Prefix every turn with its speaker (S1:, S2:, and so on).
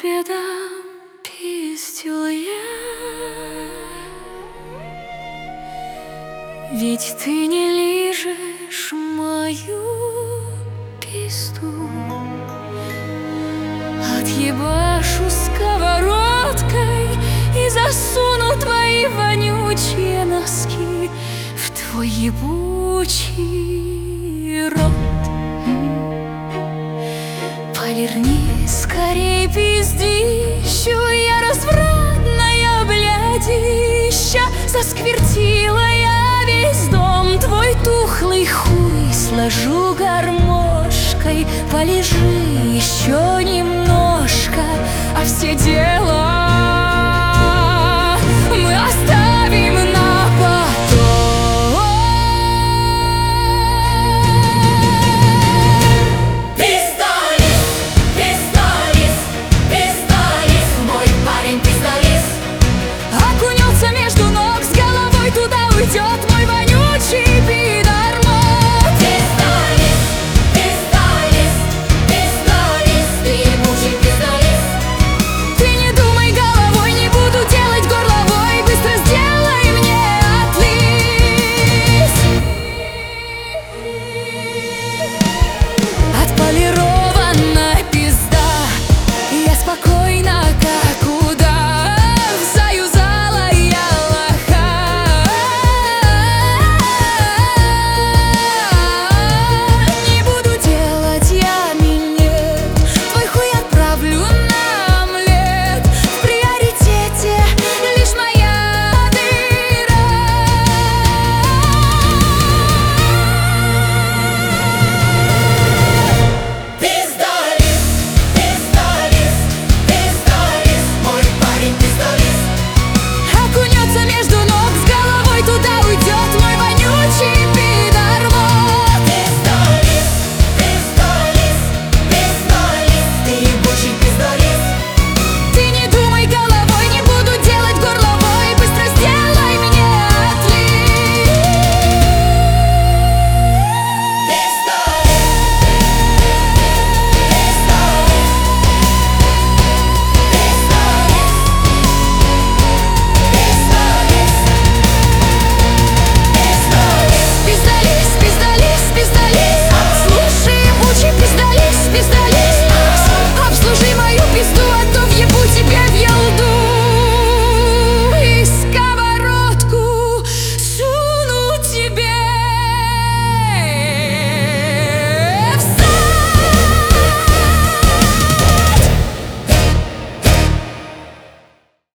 S1: тебе дам пистюлье, ведь ты не лижешь мою писту. Отъебашу сковородкой и засуну твои вонючие носки в твой ебучий рот. Поверни скорей пиздищу, я развратная блядища. Засквертила я весь дом, твой тухлый хуй сложу гармошкой. Полежи еще немножко, а все дела